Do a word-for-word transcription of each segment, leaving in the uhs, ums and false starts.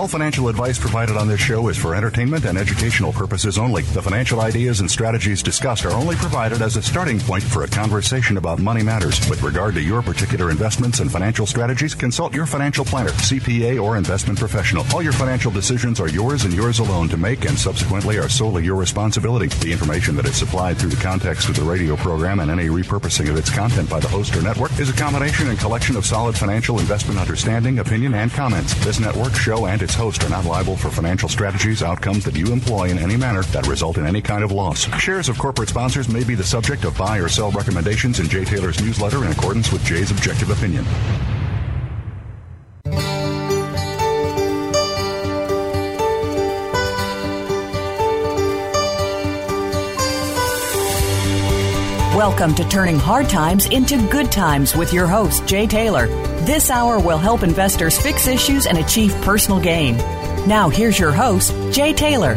All financial advice provided on this show is for entertainment and educational purposes only. The financial ideas and strategies discussed are only provided as a starting point for a conversation about money matters. With regard to your particular investments and financial strategies, consult your financial planner, C P A, or investment professional. All your financial decisions are yours and yours alone to make, and subsequently are solely your responsibility. The information that is supplied through the context of the radio program and any repurposing of its content by the host or network is a combination and collection of solid financial investment understanding, opinion, and comments. This network, show, and its host are not liable for financial strategies, outcomes that you employ in any manner that result in any kind of loss. Shares of corporate sponsors may be the subject of buy or sell recommendations in Jay Taylor's newsletter in accordance with Jay's objective opinion. Welcome to Turning Hard Times into Good Times with your host, Jay Taylor. This hour will help investors fix issues and achieve personal gain. Now, here's your host, Jay Taylor.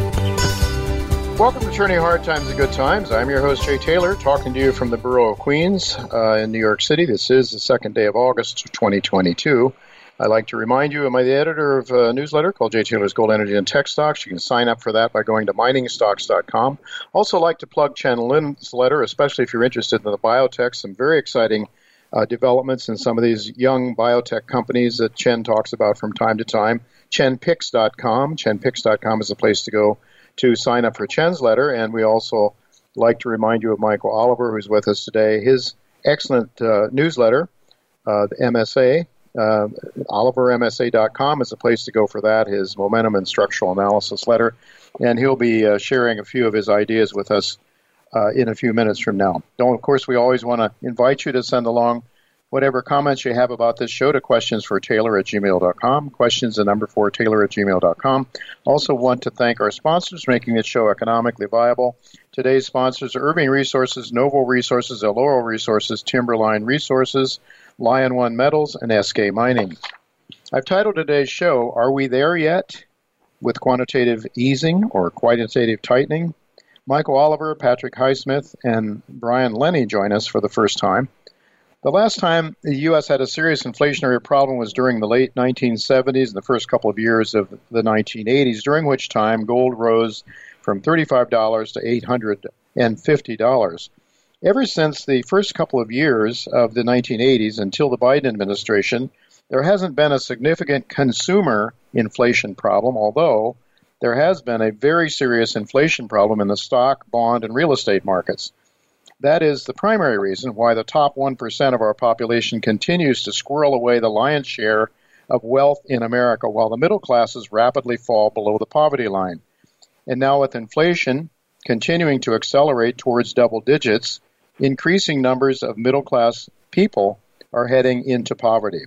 Welcome to Turning Hard Times into Good Times. I'm your host, Jay Taylor, talking to you from the borough of Queens uh, in New York City. This is the second day of August, twenty twenty-two. I'd like to remind you, I'm the editor of a newsletter called Jay Taylor's Gold, Energy, and Tech Stocks. You can sign up for that by going to mining stocks dot com. Also like to plug Chen Lin's letter, especially if you're interested in the biotech. Some very exciting uh, developments in some of these young biotech companies that Chen talks about from time to time. Chen Picks dot com. Chen Picks dot com is the place to go to sign up for Chen's letter. And we also like to remind you of Michael Oliver, who's with us today. His excellent uh, newsletter, uh, the M S A. Uh, Oliver M S A dot com is the place to go for that, his momentum and structural analysis letter. And he'll be uh, sharing a few of his ideas with us uh, in a few minutes from now. Don't, of course, we always want to invite you to send along whatever comments you have about this show to questions for Taylor at gmail dot com. Questions, the number four, Taylor at gmail dot com. Also want to thank our sponsors making this show economically viable. Today's sponsors are Irving Resources, Novo Resources, El Oro Resources, Timberline Resources, Lion One Metals, and S K Mining. I've titled today's show, Are We There Yet? With Quantitative Easing or Quantitative Tightening. Michael Oliver, Patrick Highsmith, and Brian Lenny join us for the first time. The last time the U S had a serious inflationary problem was during the late nineteen seventies and the first couple of years of the nineteen eighties, during which time gold rose from thirty-five dollars to eight hundred fifty dollars. Ever since the first couple of years of the nineteen eighties until the Biden administration, there hasn't been a significant consumer inflation problem, although there has been a very serious inflation problem in the stock, bond, and real estate markets. That is the primary reason why the top one percent of our population continues to squirrel away the lion's share of wealth in America, while the middle classes rapidly fall below the poverty line. And now with inflation continuing to accelerate towards double digits, increasing numbers of middle-class people are heading into poverty.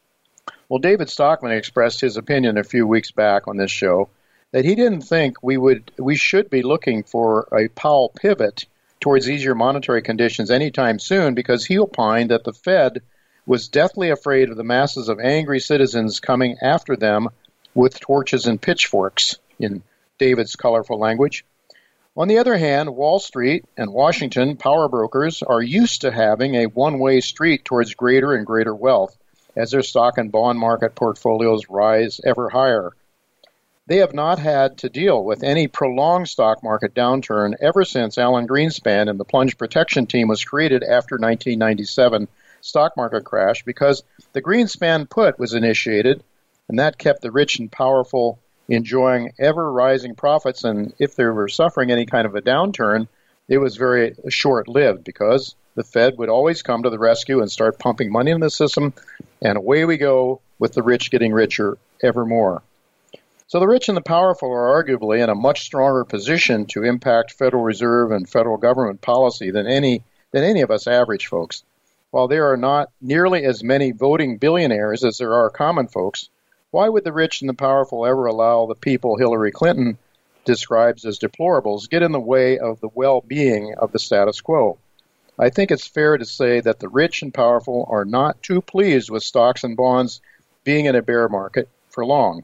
Well, David Stockman expressed his opinion a few weeks back on this show that he didn't think we would we should be looking for a Powell pivot towards easier monetary conditions anytime soon, because he opined that the Fed was deathly afraid of the masses of angry citizens coming after them with torches and pitchforks, in David's colorful language. On the other hand, Wall Street and Washington power brokers are used to having a one-way street towards greater and greater wealth as their stock and bond market portfolios rise ever higher. They have not had to deal with any prolonged stock market downturn ever since Alan Greenspan and the plunge protection team was created after nineteen ninety-seven stock market crash, because the Greenspan put was initiated, and that kept the rich and powerful enjoying ever-rising profits, and if they were suffering any kind of a downturn, it was very short-lived, because the Fed would always come to the rescue and start pumping money in the system, and away we go with the rich getting richer ever more. So the rich and the powerful are arguably in a much stronger position to impact Federal Reserve and federal government policy than any than any of us average folks. While there are not nearly as many voting billionaires as there are common folks, why would the rich and the powerful ever allow the people Hillary Clinton describes as deplorables get in the way of the well-being of the status quo? I think it's fair to say that the rich and powerful are not too pleased with stocks and bonds being in a bear market for long.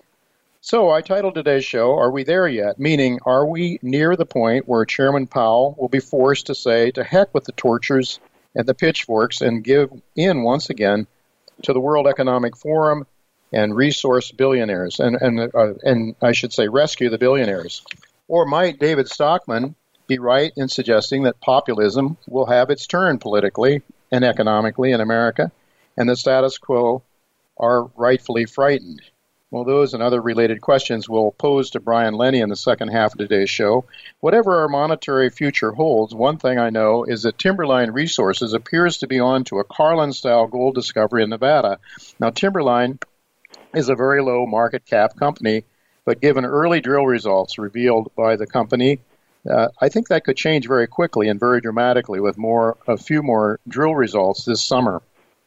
So I titled today's show, Are We There Yet? Meaning, are we near the point where Chairman Powell will be forced to say, to heck with the tortures and the pitchforks, and give in once again to the World Economic Forum and resource billionaires, and and uh, and I should say rescue the billionaires? Or might David Stockman be right in suggesting that populism will have its turn politically and economically in America, and the status quo are rightfully frightened? Well, those and other related questions we'll pose to Brian Lenny in the second half of today's show. Whatever our monetary future holds, one thing I know is that Timberline Resources appears to be on to a Carlin-style gold discovery in Nevada. Now, Timberline is a very low market cap company, but given early drill results revealed by the company, uh, I think that could change very quickly and very dramatically with more a few more drill results this summer.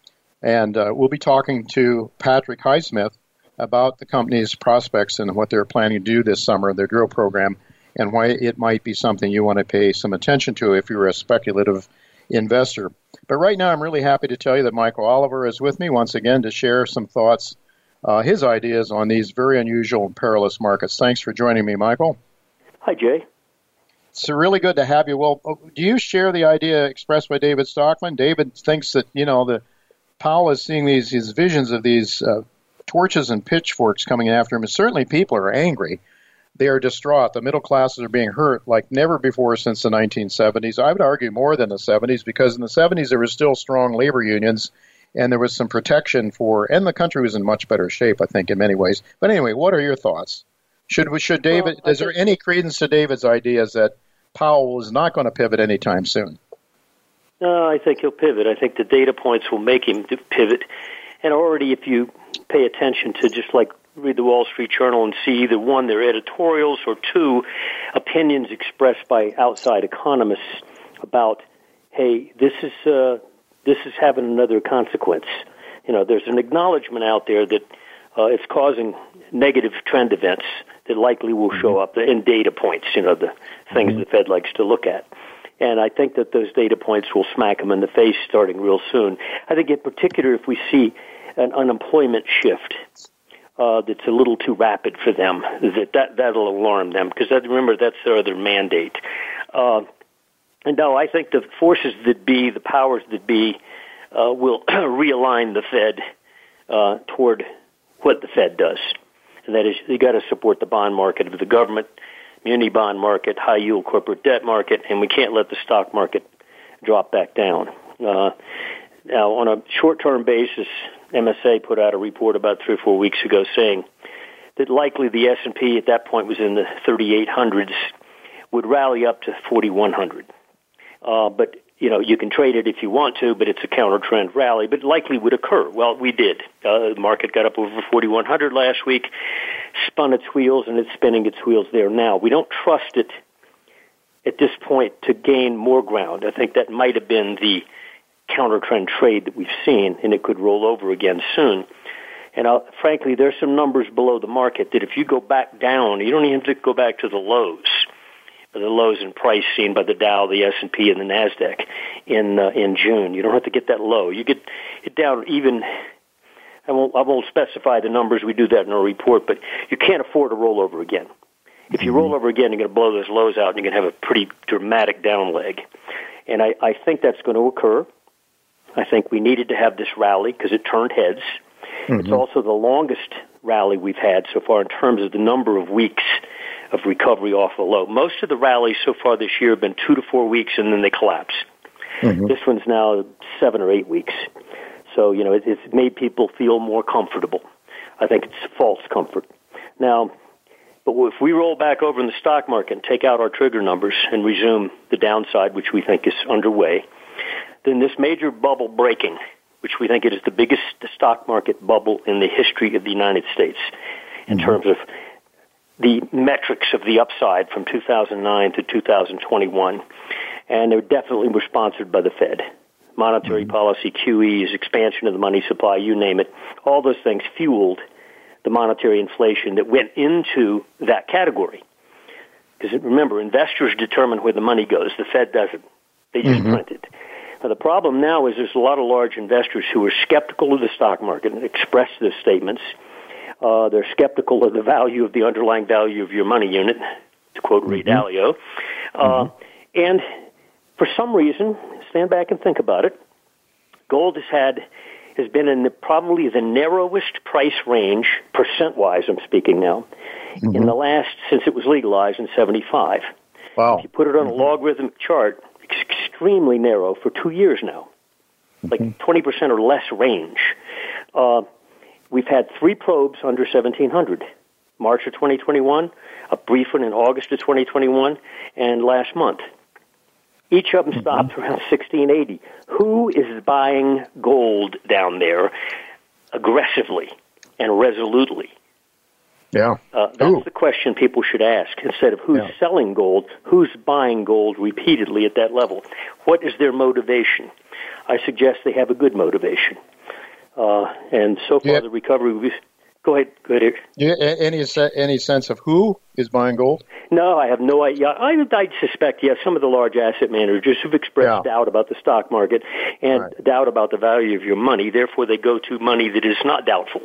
And uh, we'll be talking to Patrick Highsmith about the company's prospects and what they're planning to do this summer, their drill program, and why it might be something you want to pay some attention to if you're a speculative investor. But right now, I'm really happy to tell you that Michael Oliver is with me once again to share some thoughts, uh, his ideas on these very unusual and perilous markets. Thanks for joining me, Michael. Hi, Jay. It's really good to have you. Well, do you share the idea expressed by David Stockman? David thinks that, you know, the Powell is seeing these, these visions of these uh, torches and pitchforks coming after him, and certainly people are angry. They are distraught. The middle classes are being hurt like never before since the nineteen seventies. I would argue more than the seventies, because in the seventies there were still strong labor unions, and there was some protection for, and the country was in much better shape, I think, in many ways. But anyway, what are your thoughts? Should we, should David, well, is there any credence to David's ideas that Powell is not going to pivot anytime soon? No, I think he'll pivot. I think the data points will make him pivot. And already, if you pay attention to just like read the Wall Street Journal and see either one, their editorials, or two, opinions expressed by outside economists about, hey, this is uh, this is having another consequence. You know, there's an acknowledgement out there that uh, it's causing negative trend events that likely will show up in data points, you know, the things mm-hmm. the Fed likes to look at. And I think that those data points will smack them in the face starting real soon. I think in particular if we see an unemployment shift uh, that's a little too rapid for them, that, that that'll alarm them, because that, remember, that's their other mandate. Uh, and no, I think the forces that be, the powers that be, uh, will realign the Fed uh, toward what the Fed does. And that is, you got to support the bond market of the government, muni bond market, high-yield corporate debt market, and we can't let the stock market drop back down. Uh, now, on a short-term basis, M S A put out a report about three or four weeks ago saying that likely the S and P at that point was in the thirty-eight hundreds, would rally up to forty-one hundred. Uh, but, you know, you can trade it if you want to, but it's a counter-trend rally, but likely would occur. Well, we did. Uh, the market got up over forty-one hundred last week, spun its wheels, and it's spinning its wheels there now. We don't trust it at this point to gain more ground. I think that might have been the counter-trend trade that we've seen, and it could roll over again soon. And uh, frankly, there's some numbers below the market that if you go back down, you don't even have to go back to the lows, but the lows in price seen by the Dow, the S and P, and the NASDAQ in uh, in June. You don't have to get that low. You get it down even. I won't, I won't specify the numbers. We do that in our report, but you can't afford to roll over again. If you roll over again, you're going to blow those lows out, and you're going to have a pretty dramatic down leg. And I, I think that's going to occur. I think we needed to have this rally because it turned heads. Mm-hmm. It's also the longest rally we've had so far in terms of the number of weeks of recovery off the low. Most of the rallies so far this year have been two to four weeks, and then they collapse. Mm-hmm. This one's now seven or eight weeks. So, you know, it, it's made people feel more comfortable. I think it's false comfort. Now, but if we roll back over in the stock market and take out our trigger numbers and resume the downside, which we think is underway, then this major bubble breaking, which we think it is the biggest stock market bubble in the history of the United States in mm-hmm. terms of the metrics of the upside from two thousand nine to two thousand twenty-one, and they definitely were sponsored by the Fed. Monetary mm-hmm. policy, Q Es, expansion of the money supply, you name it, all those things fueled the monetary inflation that went into that category. Because remember, investors determine where the money goes. The Fed doesn't. They just mm-hmm. print it. Now, the problem now is there's a lot of large investors who are skeptical of the stock market and express those statements. Uh, they're skeptical of the value of the underlying value of your money unit, to quote mm-hmm. Ray Dalio. Uh, mm-hmm. And for some reason, stand back and think about it, gold has had has been in the, probably the narrowest price range, percent-wise I'm speaking now, mm-hmm. in the last, since it was legalized in seventy-five. Wow. If you put it on mm-hmm. a logarithmic chart, it's extremely narrow for two years now, mm-hmm. like twenty percent or less range. Uh, we've had three probes under seventeen hundred, March of twenty twenty-one, a brief one in August of twenty twenty-one, and last month. Each of them mm-hmm. stopped around sixteen eighty. Who is buying gold down there aggressively and resolutely? Yeah. Uh, that's Ooh. the question people should ask. Instead of who's yeah. selling gold, who's buying gold repeatedly at that level? What is their motivation? I suggest they have a good motivation. Uh, and so far, yeah. the recovery... Was, go ahead. Go ahead. Yeah, any, any sense of who is buying gold? No, I have no idea. I, I suspect, yes, some of the large asset managers have expressed yeah. doubt about the stock market and right. doubt about the value of your money. Therefore, they go to money that is not doubtful.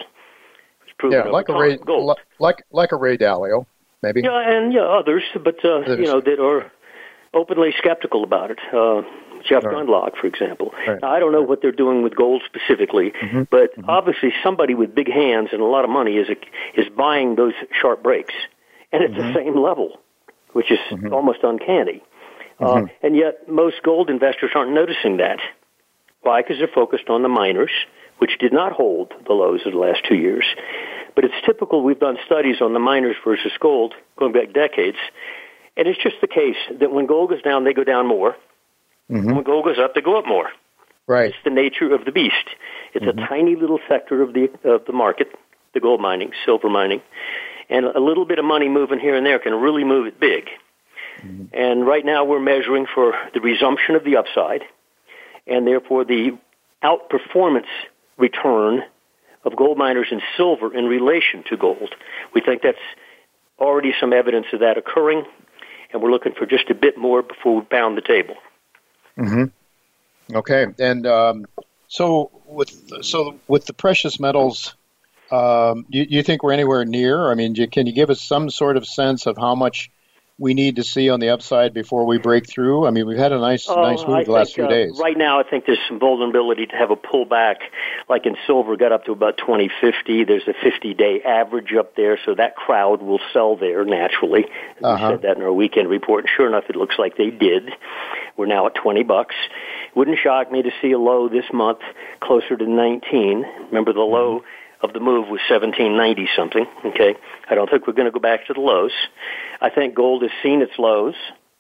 Yeah, like a Ray, gold. like like a Ray Dalio, maybe. Yeah, and yeah, others, but uh, you know that are openly skeptical about it. Uh, Jeff right. Gundlach, for example. Right. Now, I don't know right. what they're doing with gold specifically, mm-hmm. but mm-hmm. obviously somebody with big hands and a lot of money is a, is buying those sharp breaks, and it's mm-hmm. the same level, which is mm-hmm. almost uncanny. Mm-hmm. Uh, and yet, most gold investors aren't noticing that. Why? Because they're focused on the miners, which did not hold the lows of the last two years. But it's typical. We've done studies on the miners versus gold going back decades, and it's just the case that when gold goes down, they go down more. Mm-hmm. When gold goes up, they go up more. Right. It's the nature of the beast. It's mm-hmm. a tiny little sector of the of the market, the gold mining, silver mining, and a little bit of money moving here and there can really move it big. Mm-hmm. And right now we're measuring for the resumption of the upside, and therefore the outperformance return of gold miners in silver in relation to gold. We think that's already some evidence of that occurring, and we're looking for just a bit more before we pound the table. Mm-hmm. Okay, and um, so with so with the precious metals, um, do you, you think we're anywhere near? I mean, do, can you give us some sort of sense of how much we need to see on the upside before we break through? I mean, we've had a nice oh, nice move I the last think, few uh, days. Right now, I think there's some vulnerability to have a pullback, like in silver, got up to about twenty fifty. There's a fifty-day average up there, so that crowd will sell there naturally. Uh-huh. We said that in our weekend report, and sure enough, it looks like they did. We're now at twenty bucks. Wouldn't shock me to see a low this month closer to nineteen. Remember, the low of the move was seventeen ninety something. Okay, I don't think we're going to go back to the lows. I think gold has seen its lows,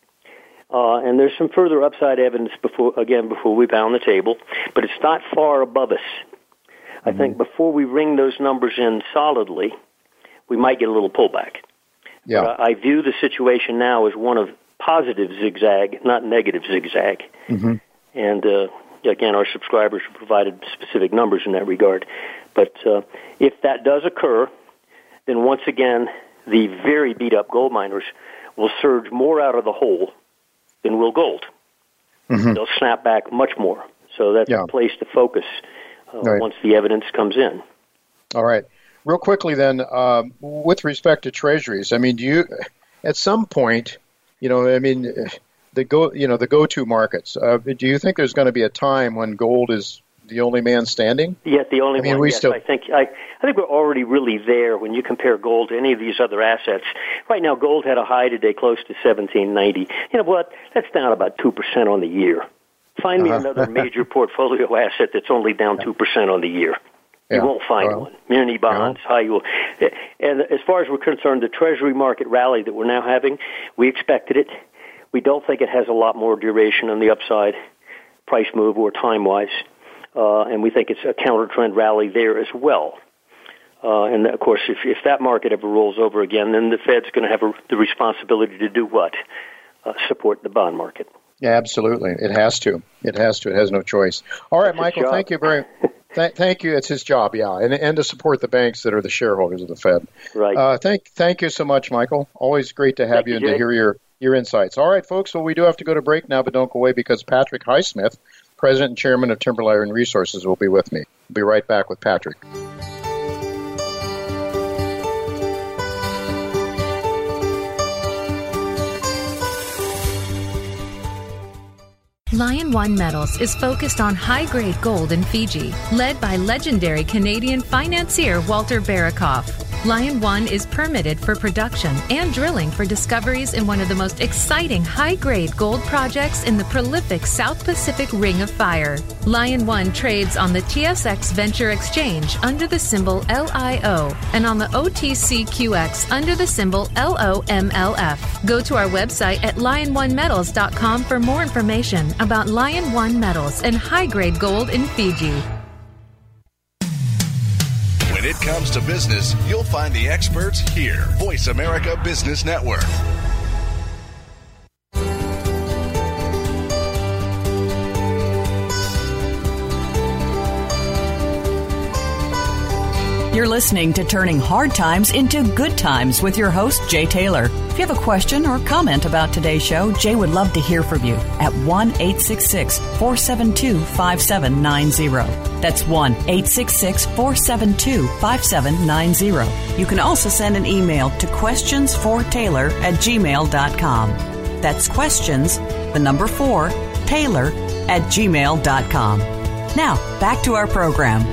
uh, and there's some further upside evidence before again before we pound the table, but it's not far above us. Mm-hmm. I think before we ring those numbers in solidly, we might get a little pullback. Yeah, but I, I view the situation now as one of positive zigzag, not negative zigzag. Mm-hmm. And uh, again, our subscribers have provided specific numbers in that regard. But uh, if that does occur, then once again, the very beat-up gold miners will surge more out of the hole than will gold. Mm-hmm. They'll snap back much more. So that's yeah. a place to focus uh, right. once the evidence comes in. All right. Real quickly then, um, with respect to treasuries, I mean, do you, at some point, you know, I mean, the go, you know, the go-to markets, uh, do you think there's going to be a time when gold is the only man standing? Yes, the only I mean, one. We yes, still... I think I, I think we're already really there when you compare gold to any of these other assets. Right now, gold had a high today close to seventeen ninety. You know what? That's down about two percent on the year. Find me uh-huh. another major portfolio asset that's only down two percent on the year. You yeah. won't find well, one. Muni bonds, yeah. high yield. And as far as we're concerned, the Treasury market rally that we're now having, we expected it. We don't think it has a lot more duration on the upside, price move or time-wise. Uh, and we think it's a counter-trend rally there as well. Uh, and, of course, if, if that market ever rolls over again, then the Fed's going to have a, the responsibility to do what? Uh, support the bond market. Yeah, absolutely. It has to. It has to. It has no choice. All right, That's Michael, thank you very th- Thank you. It's his job, yeah, and, and to support the banks that are the shareholders of the Fed. Right. Uh, thank, thank you so much, Michael. Always great to have thank you you and to hear your, your insights. All right, folks, well, we do have to go to break now, but don't go away because Patrick Highsmith, President and Chairman of Timberline Iron Resources, will be with me. We'll be right back with Patrick. Lion One Metals is focused on high-grade gold in Fiji, led by legendary Canadian financier Walter Barakoff. Lion One is permitted for production and drilling for discoveries in one of the most exciting high-grade gold projects in the prolific South Pacific Ring of Fire. Lion One trades on the T S X Venture Exchange under the symbol L I O and on the O T C Q X under the symbol L O M L F. Go to our website at lion one metals dot com for more information about Lion One Metals and high-grade gold in Fiji. When it comes to business, you'll find the experts here. Voice America Business Network. You're listening to Turning Hard Times into Good Times with your host, Jay Taylor. If you have a question or comment about today's show, Jay would love to hear from you at one eight six six, four seven two, five seven nine zero. That's one eight six six, four seven two, five seven nine zero. You can also send an email to questions for taylor at gmail dot com. That's questions, the number four, Taylor at gmail dot com. Now, back to our program.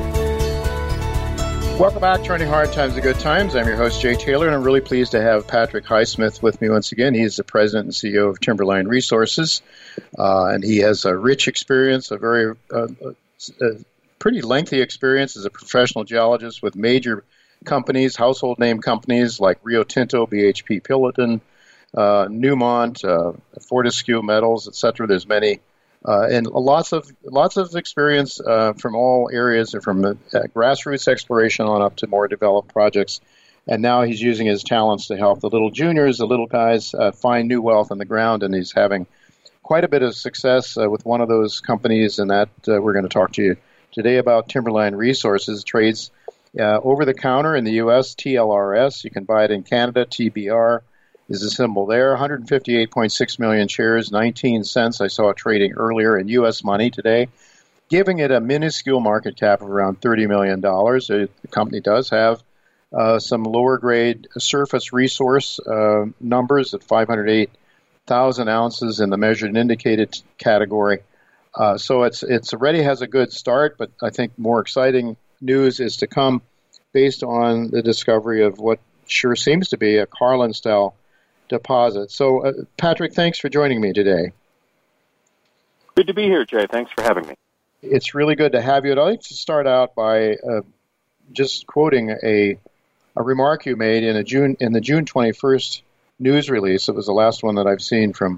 Welcome back, Turning Hard Times to Good Times. I'm your host, Jay Taylor, and I'm really pleased to have Patrick Highsmith with me once again. He's the president and C E O of Timberline Resources, uh, and he has a rich experience, a very uh, a pretty lengthy experience as a professional geologist with major companies, household name companies like Rio Tinto, B H P Billiton, uh, Newmont, uh, Fortescue Metals, et cetera. There's many. Uh, and lots of lots of experience uh, from all areas, from uh, grassroots exploration on up to more developed projects. And now he's using his talents to help the little juniors, the little guys, uh, find new wealth on the ground. And he's having quite a bit of success uh, with one of those companies, and that uh, we're going to talk to you today about. Timberline Resources trades uh, over the counter in the U S, T L R S. You can buy it in Canada, T B R. Is the symbol there. one hundred fifty-eight point six million shares, nineteen cents. I saw it trading earlier in U S money today, giving it a minuscule market cap of around thirty million dollars. The company does have uh, some lower grade surface resource uh, numbers at five hundred eight thousand ounces in the measured and indicated category. Uh, so it's it's already has a good start, but I think more exciting news is to come based on the discovery of what sure seems to be a Carlin-style deposit. So, uh, Patrick, thanks for joining me today. Good to be here, Jay. Thanks for having me. It's really good to have you. I'd like to start out by uh, just quoting a a remark you made in a June in the June twenty-first news release. It was the last one that I've seen from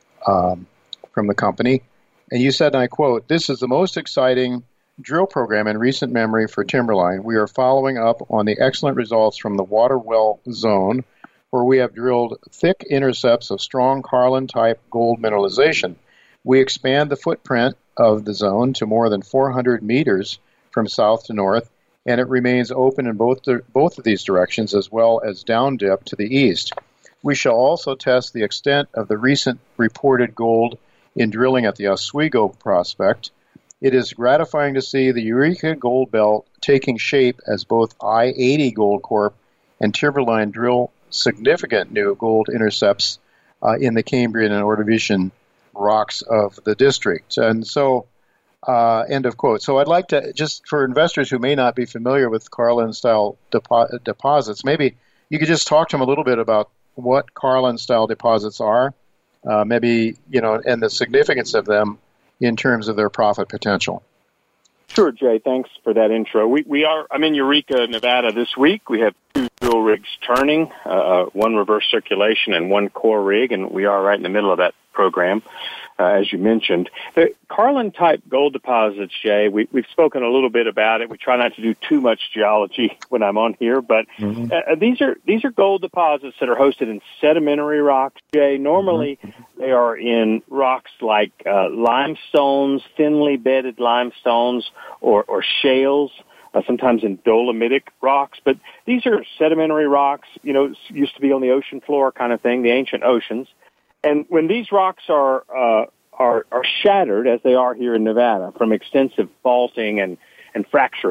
um, from the company, and you said, and I quote, "This is the most exciting drill program in recent memory for Timberline. We are following up on the excellent results from the Water Well Zone, where we have drilled thick intercepts of strong Carlin-type gold mineralization. We expand the footprint of the zone to more than four hundred meters from south to north, and it remains open in both the, both of these directions as well as down dip to the east. We shall also test the extent of the recent reported gold in drilling at the Oswego prospect. It is gratifying to see the Eureka Gold Belt taking shape as both I eighty Gold Corp and Timberline drill significant new gold intercepts uh, in the Cambrian and Ordovician rocks of the district." And so, uh, end of quote. So I'd like to, just for investors who may not be familiar with Carlin-style depo- deposits, maybe you could just talk to them a little bit about what Carlin-style deposits are, uh, maybe, you know, and the significance of them in terms of their profit potential. Sure, Jay. Thanks for that intro. We we are. I'm in Eureka, Nevada this week. We have two drill rigs turning, uh, one reverse circulation and one core rig, and we are right in the middle of that program, uh, as you mentioned. The Carlin-type gold deposits, Jay, we, we've spoken a little bit about it. We try not to do too much geology when I'm on here, but mm-hmm. uh, these are these are gold deposits that are hosted in sedimentary rocks, Jay. Normally, mm-hmm. they are in rocks like uh, limestones, thinly bedded limestones, or, or shales, uh, sometimes in dolomitic rocks. But these are sedimentary rocks, you know, used to be on the ocean floor kind of thing, the ancient oceans. And when these rocks are uh, are are shattered, as they are here in Nevada, from extensive faulting and, and fracturing,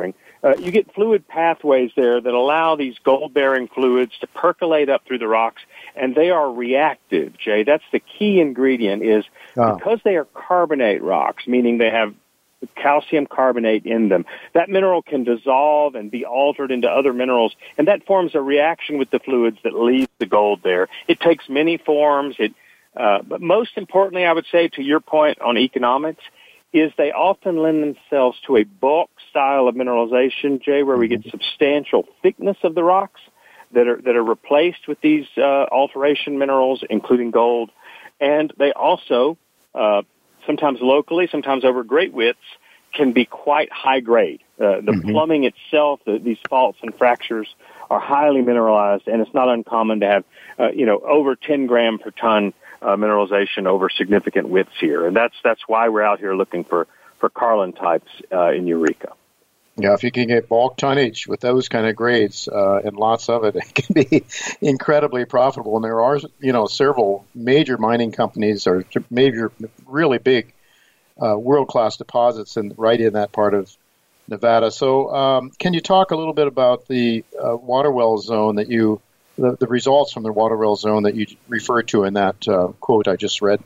uh, you get fluid pathways there that allow these gold-bearing fluids to percolate up through the rocks, and they are reactive, Jay. That's the key ingredient is oh. because they are carbonate rocks, meaning they have calcium carbonate in them. That mineral can dissolve and be altered into other minerals, and that forms a reaction with the fluids that leaves the gold there. It takes many forms. It, uh, but most importantly, I would say, to your point on economics, is they often lend themselves to a bulk style of mineralization, Jay, where we get substantial thickness of the rocks that are that are replaced with these uh, alteration minerals, including gold. And they also, uh, sometimes locally, sometimes over great widths, can be quite high grade. Uh, the mm-hmm. plumbing itself, the, these faults and fractures are highly mineralized, and it's not uncommon to have, uh, you know, over ten gram per ton Uh, mineralization over significant widths here, and that's that's why we're out here looking for for Carlin types uh, in Eureka. Yeah, if you can get bulk tonnage with those kind of grades uh, and lots of it, it can be incredibly profitable. And there are, you know, several major mining companies or major, really big, uh, world-class deposits in right in that part of Nevada. So, um, can you talk a little bit about the uh, water well zone that you? The, the results from the water well zone that you referred to in that uh, quote I just read?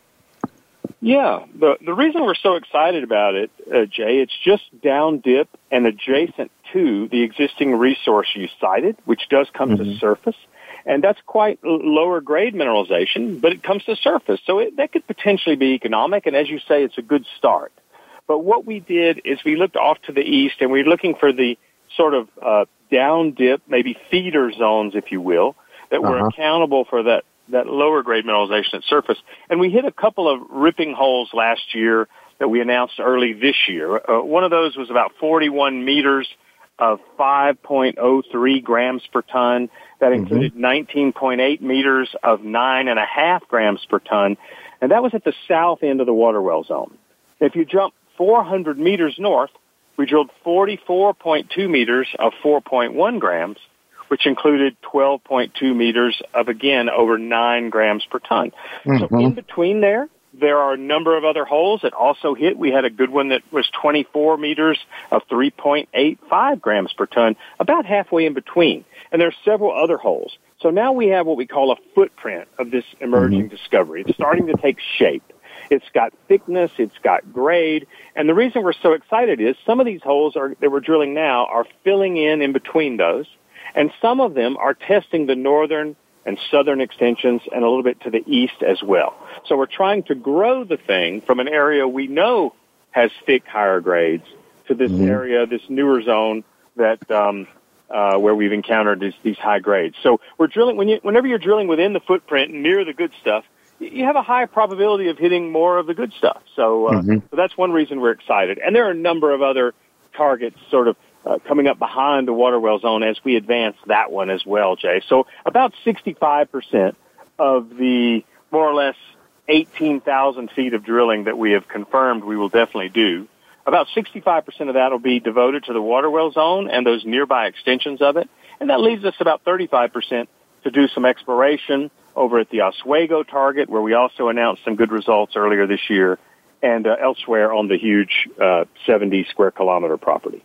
Yeah, the the reason we're so excited about it, uh, Jay, it's just down dip and adjacent to the existing resource you cited, which does come mm-hmm. to surface, and that's quite lower grade mineralization, but it comes to surface, so it, that could potentially be economic, and as you say, it's a good start. But what we did is we looked off to the east, and we're looking for the sort of uh, down dip, maybe feeder zones, if you will, that were uh-huh. accountable for that, that lower grade mineralization at surface. And we hit a couple of ripping holes last year that we announced early this year. Uh, one of those was about forty-one meters of five point oh three grams per ton. That included mm-hmm. nineteen point eight meters of nine and a half grams per ton. And that was at the south end of the water well zone. If you jump four hundred meters north, we drilled forty-four point two meters of four point one grams, which included twelve point two meters of, again, over nine grams per ton. Mm-hmm. So in between there, there are a number of other holes that also hit. We had a good one that was twenty-four meters of three point eight five grams per ton, about halfway in between. And there are several other holes. So now we have what we call a footprint of this emerging mm-hmm. discovery. It's starting to take shape. It's got thickness, it's got grade, and the reason we're so excited is some of these holes are, that we're drilling now are filling in in between those, and some of them are testing the northern and southern extensions and a little bit to the east as well. So we're trying to grow the thing from an area we know has thick, higher grades to this mm-hmm. area, this newer zone that um, uh, where we've encountered these, these high grades. So we're drilling when you, whenever you're drilling within the footprint near the good stuff, you have a high probability of hitting more of the good stuff. So, uh, mm-hmm. so that's one reason we're excited. And there are a number of other targets sort of uh, coming up behind the water well zone as we advance that one as well, Jay. So about sixty-five percent of the more or less eighteen thousand feet of drilling that we have confirmed we will definitely do, about sixty-five percent of that will be devoted to the water well zone and those nearby extensions of it. And that leaves us about thirty-five percent to do some exploration over at the Oswego target, where we also announced some good results earlier this year, and uh, elsewhere on the huge uh, seventy square kilometer property.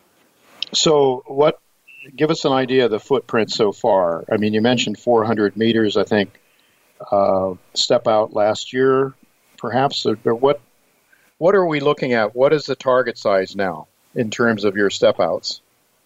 So what, give us an idea of the footprint so far. I mean, you mentioned four hundred meters, I think, uh, step out last year, perhaps. Or what, what are we looking at? What is the target size now in terms of your step outs?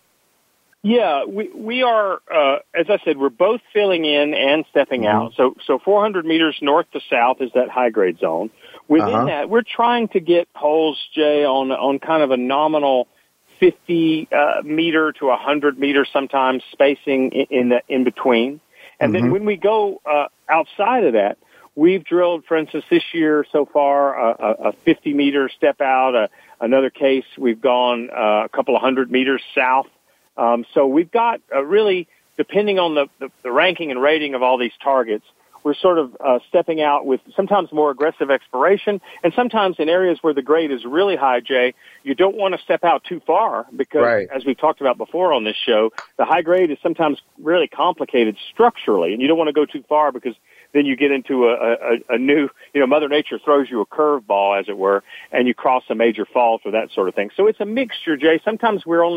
Yeah, we we are, uh, as I said, we're both filling in and stepping mm-hmm. out. So so four hundred meters north to south is that high-grade zone. Within uh-huh. that, we're trying to get holes, Jay, on on kind of a nominal fifty uh, meter to one hundred meter sometimes spacing in, in, the, in between. And mm-hmm. then when we go uh, outside of that, we've drilled, for instance, this year so far, a, a fifty meter step out. Uh, another case, we've gone uh, a couple of hundred meters south. Um, so we've got uh, really, depending on the, the, the ranking and rating of all these targets, we're sort of uh, stepping out with sometimes more aggressive exploration, and sometimes in areas where the grade is really high, Jay, you don't want to step out too far because, right. as we've talked about before on this show, the high grade is sometimes really complicated structurally, and you don't want to go too far because then you get into a, a, a new, you know, Mother Nature throws you a curveball, as it were, and you cross a major fault or that sort of thing. So it's a mixture, Jay. Sometimes we're only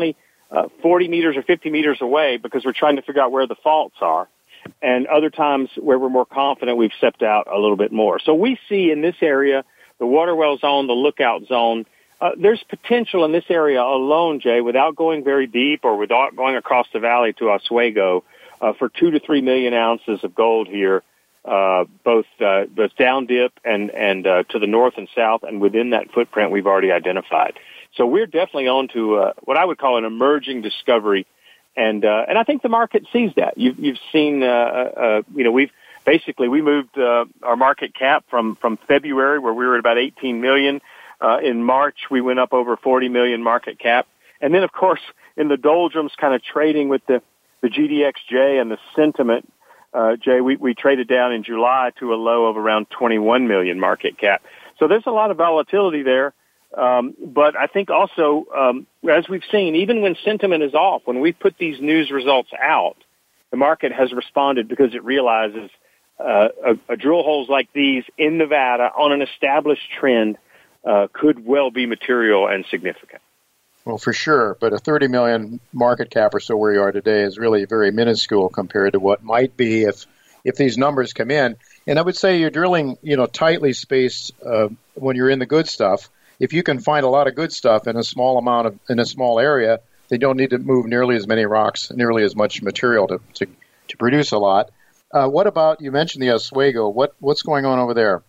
uh, forty meters or fifty meters away because we're trying to figure out where the faults are. And other times where we're more confident, we've stepped out a little bit more. So we see in this area, the water well zone, the lookout zone, uh, there's potential in this area alone, Jay, without going very deep or without going across the valley to Oswego, uh, for two to three million ounces of gold here, uh, both uh, both down dip and, and uh, to the north and south, and within that footprint we've already identified. So we're definitely on to uh, what I would call an emerging discovery. And uh, and I think the market sees that. You've you've seen, uh, uh, you know, we've basically we moved uh, our market cap from, from February where we were at about eighteen million. Uh, in March we went up over forty million market cap, and then of course in the doldrums, kind of trading with the, the G D X J and the sentiment, uh, Jay, we we traded down in July to a low of around twenty-one million market cap. So there's a lot of volatility there. Um, but I think also, um, as we've seen, even when sentiment is off, when we put these news results out, the market has responded because it realizes uh, a, a drill holes like these in Nevada on an established trend uh, could well be material and significant. Well, for sure, but a thirty million market cap or so where you are today is really very minuscule compared to what might be if if these numbers come in. And I would say you're drilling, you know, tightly spaced uh, when you're in the good stuff. If you can find a lot of good stuff in a small amount of in a small area, they don't need to move nearly as many rocks, nearly as much material to to, to produce a lot. Uh, what about, you mentioned the Oswego? What what's going on over there?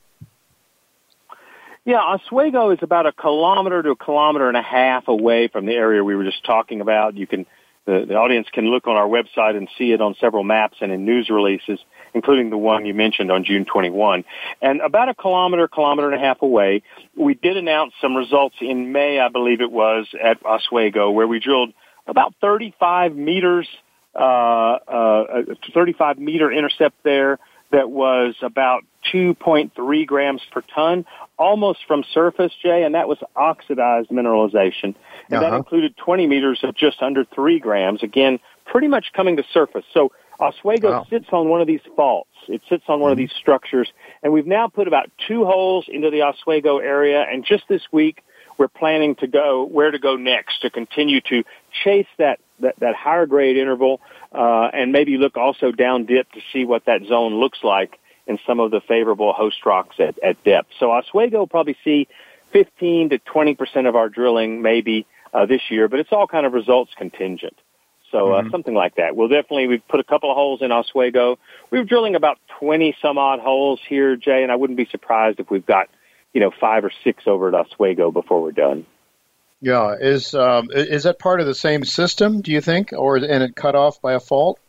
Yeah, Oswego is about a kilometer to a kilometer and a half away from the area we were just talking about. You can the, the audience can look on our website and see it on several maps and in news releases, including the one you mentioned on June twenty-first. And about a kilometer, kilometer and a half away, we did announce some results in May, I believe it was, at Oswego, where we drilled about thirty-five meters, uh, uh, a thirty-five meter intercept there that was about two point three grams per ton, almost from surface, Jay, and that was oxidized mineralization. And uh-huh. that included twenty meters of just under three grams, again, pretty much coming to surface. So Oswego wow. sits on one of these faults. It sits on one mm-hmm. of these structures, and we've now put about two holes into the Oswego area, and just this week we're planning to go where to go next to continue to chase that, that, that higher grade interval uh, and maybe look also down dip to see what that zone looks like in some of the favorable host rocks at, at depth. So Oswego will probably see fifteen to twenty percent of our drilling maybe uh, this year, but it's all kind of results contingent. So uh, mm-hmm. something like that. We'll definitely, we've put a couple of holes in Oswego. We were drilling about twenty some odd holes here, Jay, and I wouldn't be surprised if we've got, you know, five or six over at Oswego before we're done. Yeah. Is um, is that part of the same system, do you think, or and it cut off by a fault?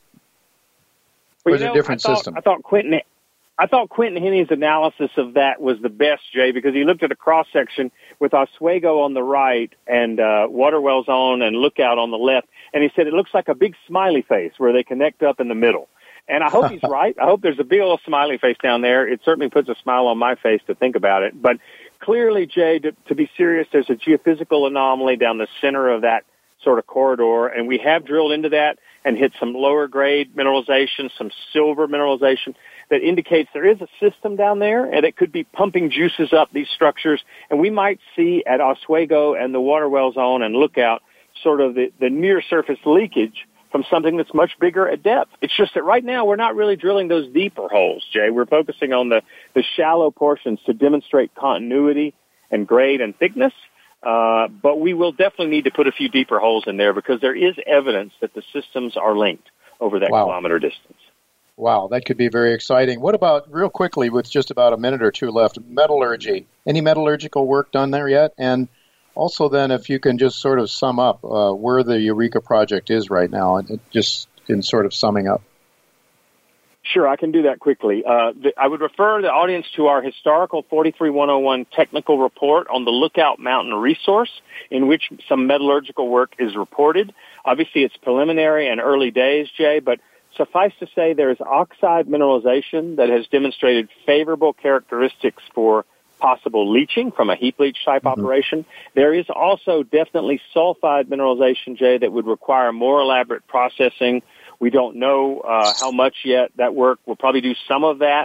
Or well, is it know, a different I thought, system? I thought Quentin... I thought Quentin Henney's analysis of that was the best, Jay, because he looked at a cross-section with Oswego on the right and uh, Waterwell Zone and Lookout on the left, and he said it looks like a big smiley face where they connect up in the middle. And I hope he's right. I hope there's a big old smiley face down there. It certainly puts a smile on my face to think about it. But clearly, Jay, to, to be serious, there's a geophysical anomaly down the center of that sort of corridor, and we have drilled into that and hit some lower-grade mineralization, some silver mineralization, that indicates there is a system down there, and it could be pumping juices up these structures. And we might see at Oswego and the Waterwell Zone and Lookout sort of the, the near-surface leakage from something that's much bigger at depth. It's just that right now we're not really drilling those deeper holes, Jay. We're focusing on the, the shallow portions to demonstrate continuity and grade and thickness. Uh, but we will definitely need to put a few deeper holes in there because there is evidence that the systems are linked over that wow. kilometer distance. Wow, that could be very exciting. What about, real quickly, with just about a minute or two left, metallurgy? Any metallurgical work done there yet? And also then, if you can just sort of sum up uh, where the Eureka project is right now, and just in sort of summing up. Sure, I can do that quickly. Uh, the, I would refer the audience to our historical forty-three one oh one technical report on the Lookout Mountain resource, in which some metallurgical work is reported. Obviously, it's preliminary and early days, Jay, but suffice to say there is oxide mineralization that has demonstrated favorable characteristics for possible leaching from a heap leach type mm-hmm. operation. There is also definitely sulfide mineralization, Jay, that would require more elaborate processing. We don't know uh, how much yet. That work, we'll probably do some of that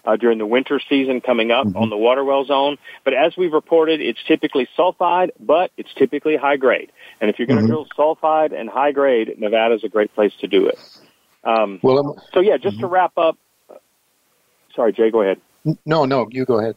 uh, during the winter season coming up mm-hmm. on the water well zone. But as we've reported, it's typically sulfide, but it's typically high grade. And if you're going to mm-hmm. drill sulfide and high grade, Nevada is a great place to do it. Um, well, um, so yeah, just mm-hmm. to wrap up. Sorry, Jay, go ahead. No, no, you go ahead.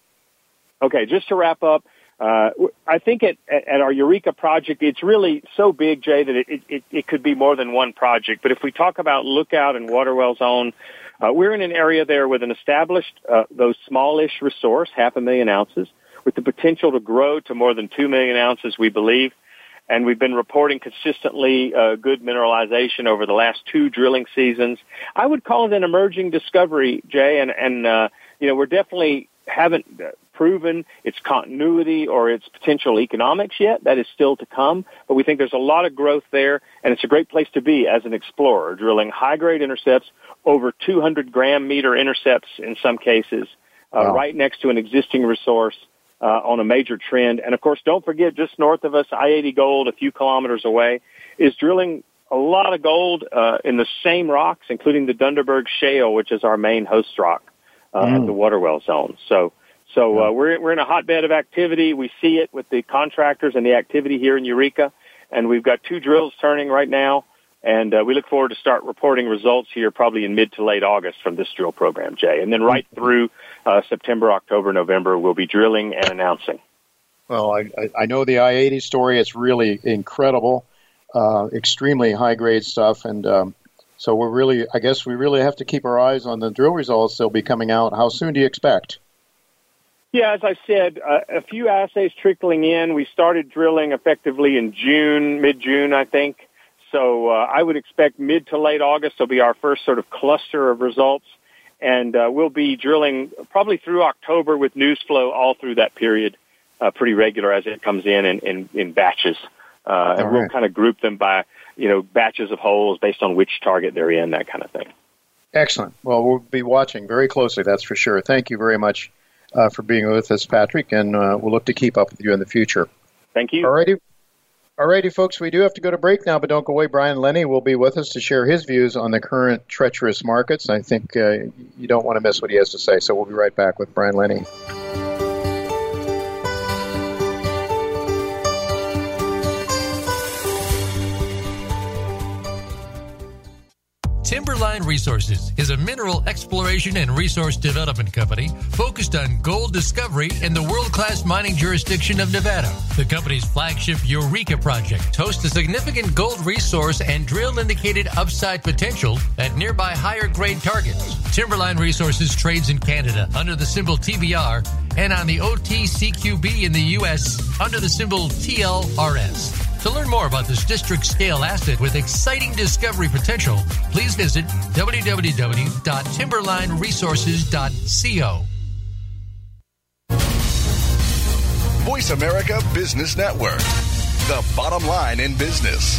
Okay, just to wrap up, uh, I think at, at our Eureka project, it's really so big, Jay, that it, it, it could be more than one project. But if we talk about Lookout and Water Well Zone, uh, we're in an area there with an established, uh, those smallish resource, half a million ounces, with the potential to grow to more than two million ounces, we believe. And we've been reporting consistently uh, good mineralization over the last two drilling seasons. I would call it an emerging discovery, Jay, and, and uh, you know, we're definitely haven't proven its continuity or its potential economics yet. That is still to come, but we think there's a lot of growth there, and it's a great place to be as an explorer, drilling high-grade intercepts, over two hundred gram meter intercepts in some cases, uh, wow. right next to an existing resource uh, on a major trend. And, of course, don't forget, just north of us, I eighty Gold, a few kilometers away, is drilling a lot of gold uh, in the same rocks, including the Dunderberg Shale, which is our main host rock uh, mm. at the water well zone. So So uh, we're we're in a hotbed of activity. We see it with the contractors and the activity here in Eureka, and we've got two drills turning right now, and uh, we look forward to start reporting results here probably in mid to late August from this drill program, Jay. And then right through uh, September, October, November, we'll be drilling and announcing. Well, I, I know the I eighty story. It's really incredible, uh, extremely high-grade stuff, and um, so we're really, I guess we really have to keep our eyes on the drill results. They'll be coming out. How soon do you expect? Yeah, as I said, uh, a few assays trickling in. We started drilling effectively in June, mid-June, I think. So uh, I would expect mid to late August will be our first sort of cluster of results. And uh, we'll be drilling probably through October with news flow all through that period, uh, pretty regular as it comes in in, in, in batches. Uh, and right. we'll kind of group them by, you know, batches of holes based on which target they're in, that kind of thing. Excellent. Well, we'll be watching very closely, that's for sure. Thank you very much. Uh, for being with us, Patrick, and uh, we'll look to keep up with you in the future. Thank you. All righty. All righty, folks, we do have to go to break now, but don't go away. Brian Lenny will be with us to share his views on the current treacherous markets. I think uh, you don't want to miss what he has to say, so we'll be right back with Brian Lenny. Timberline Resources is a mineral exploration and resource development company focused on gold discovery in the world-class mining jurisdiction of Nevada. The company's flagship Eureka project hosts a significant gold resource and drill-indicated upside potential at nearby higher-grade targets. Timberline Resources trades in Canada under the symbol T B R and on the O T C Q B in the U S under the symbol T L R S. To learn more about this district-scale asset with exciting discovery potential, please visit w w w dot timberline resources dot co. Voice America Business Network, the bottom line in business.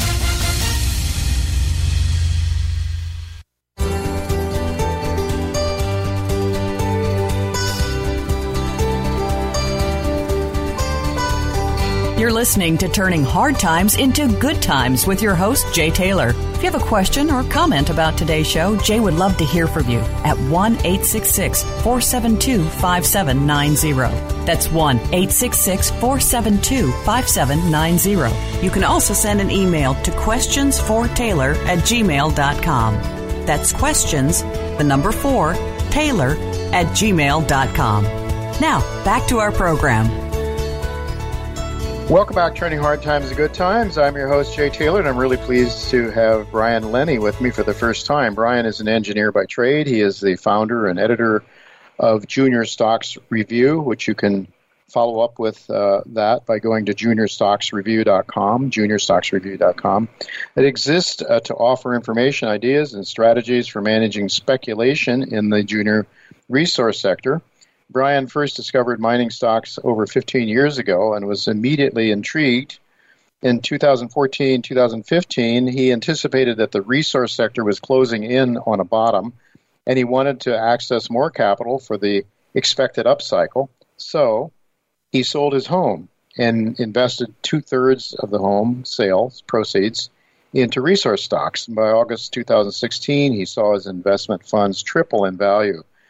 You're listening to Turning Hard Times into Good Times with your host, Jay Taylor. If you have a question or comment about today's show, Jay would love to hear from you at one eight six six, four seven two, five seven nine zero. That's one eight six six, four seven two, five seven nine zero. You can also send an email to questions for taylor at gmail dot com. That's questions, the number four, Taylor at gmail dot com. Now, back to our program. Welcome back, Turning Hard Times to Good Times. I'm your host, Jay Taylor, and I'm really pleased to have Brian Lenny with me for the first time. Brian is an engineer by trade. He is the founder and editor of Junior Stocks Review, which you can follow up with uh, that by going to junior stocks review dot com, junior stocks review dot com. It exists uh, to offer information, ideas, and strategies for managing speculation in the junior resource sector. Brian first discovered mining stocks over fifteen years ago and was immediately intrigued. In two thousand fourteen, two thousand fifteen, he anticipated that the resource sector was closing in on a bottom, and he wanted to access more capital for the expected upcycle. So he sold his home and invested two-thirds of the home sales proceeds into resource stocks. And by August two thousand sixteen, he saw his investment funds triple in value.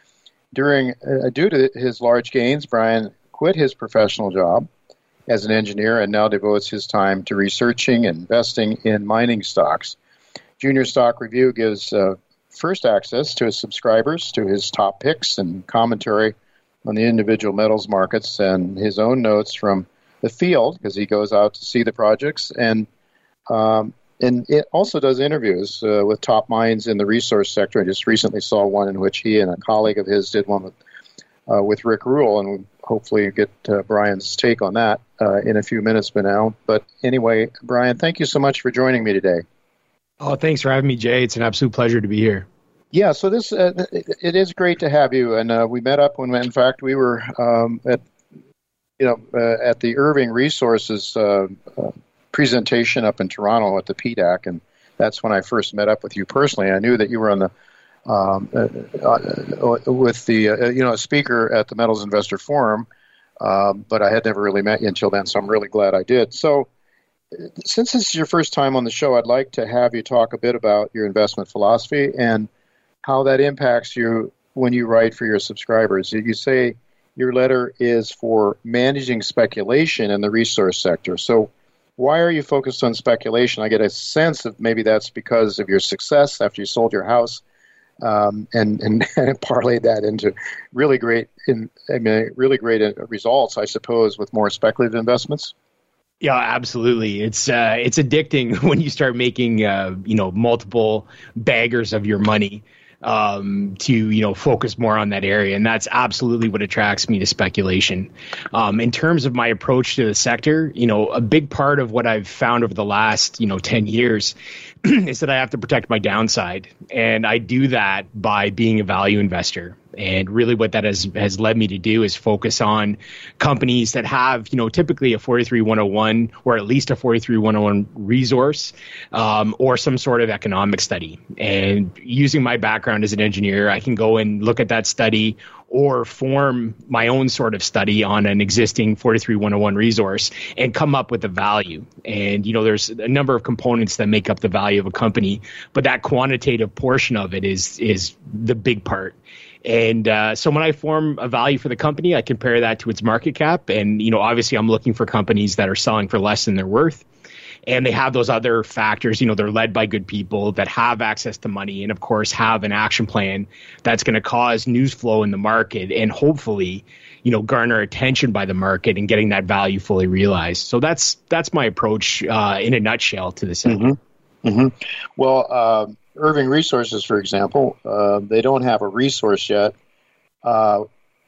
During uh, due to his large gains, Brian quit his professional job as an engineer and now devotes his time to researching and investing in mining stocks. Junior Stock Review gives uh, first access to his subscribers to his top picks and commentary on the individual metals markets and his own notes from the field, because he goes out to see the projects, and um, and it also does interviews uh, with top minds in the resource sector. I just recently saw one in which he and a colleague of his did one with uh, with Rick Rule, and we'll hopefully get uh, Brian's take on that uh, in a few minutes by now. But anyway, Brian, thank you so much for joining me today. Oh, thanks for having me, Jay. It's an absolute pleasure to be here. Yeah, so this uh, it is great to have you, and uh, we met up when, in fact, we were um, at you know uh, at the Irving Resources uh, uh, presentation up in Toronto at the P D A C, and that's when I first met up with you personally. I knew that you were on the um, uh, uh, with the uh, you know a speaker at the Metals Investor Forum, uh, but I had never really met you until then, so I'm really glad I did. So, since this is your first time on the show, I'd like to have you talk a bit about your investment philosophy and how that impacts you when you write for your subscribers. You say your letter is for managing speculation in the resource sector. So why are you focused on speculation? I get a sense of maybe that's because of your success after you sold your house um, and, and, and parlayed that into really great, in, I mean, really great results, I suppose, with more speculative investments. Yeah, absolutely. It's uh, it's addicting when you start making uh, you know multiple baggers of your money um, to you know focus more on that area, and that's absolutely what attracts me to speculation. Um, in terms of my approach to the sector, you know, a big part of what I've found over the last you know ten years is that I have to protect my downside, and I do that by being a value investor. And really what that has, has led me to do is focus on companies that have, you know, typically a forty-three one oh one or at least a forty-three one oh one resource um, or some sort of economic study. And using my background as an engineer, I can go and look at that study or form my own sort of study on an existing forty-three one oh one resource and come up with a value. And, you know, there's a number of components that make up the value of a company, but that quantitative portion of it is is the big part. And uh, so when I form a value for the company, I compare that to its market cap. And, you know, obviously I'm looking for companies that are selling for less than they're worth. And they have those other factors, you know, they're led by good people that have access to money and, of course, have an action plan that's going to cause news flow in the market and hopefully, you know, garner attention by the market and getting that value fully realized. So that's that's my approach uh, in a nutshell to this. Mm-hmm. Mm-hmm. Well, uh, Irving Resources, for example, uh, they don't have a resource yet. Uh,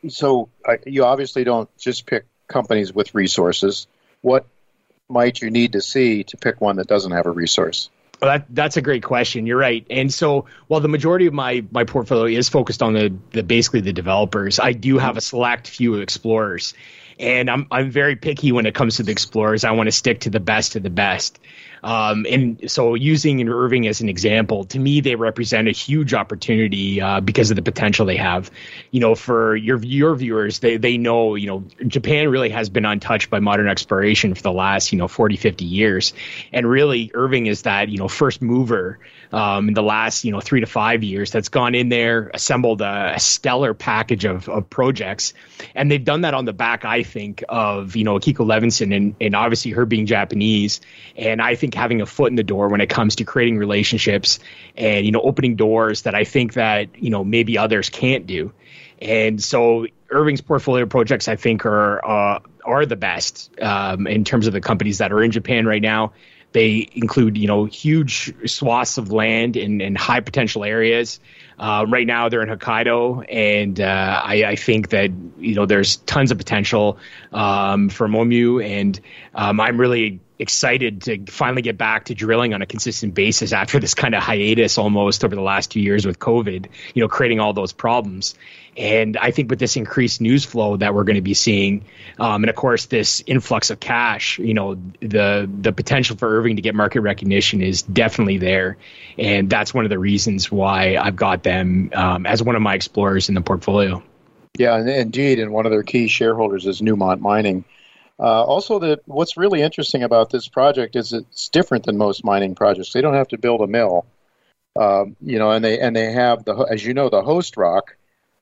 so uh, you obviously don't just pick companies with resources. What might you need to see to pick one that doesn't have a resource? Well, that, that's a great question. You're right. And so while the majority of my, my portfolio is focused on the, the basically the developers, I do have a select few explorers. And I'm I'm very picky when it comes to the explorers. I want to stick to the best of the best. Um, and so using Irving as an example, to me, they represent a huge opportunity uh, because of the potential they have. You know, for your your viewers, they, they know, you know, Japan really has been untouched by modern exploration for the last, you know, forty, fifty years. And really, Irving is that, you know, first mover um, in the last, you know, three to five years that's gone in there, assembled a, a stellar package of, of projects. And they've done that on the back, I think, of, you know, Akiko Levinson and, and obviously her being Japanese. And I think having a foot in the door when it comes to creating relationships and, you know, opening doors that I think that, you know, maybe others can't do. And so Irving's portfolio projects, I think, are uh, are the best um, in terms of the companies that are in Japan right now. They include, you know, huge swaths of land in, in high potential areas. Uh, right now, they're in Hokkaido, and uh, I, I think that, you know, there's tons of potential um, for Momyu, and um, I'm really excited to finally get back to drilling on a consistent basis after this kind of hiatus almost over the last two years with COVID, you know, creating all those problems. And I think with this increased news flow that we're going to be seeing, um, and of course this influx of cash, you know, the the potential for Irving to get market recognition is definitely there. And that's one of the reasons why I've got them um, as one of my explorers in the portfolio. Yeah, indeed. And one of their key shareholders is Newmont Mining. Uh, also, the, what's really interesting about this project is it's different than most mining projects. They don't have to build a mill, um, you know, and they and they have the, as you know, the host rock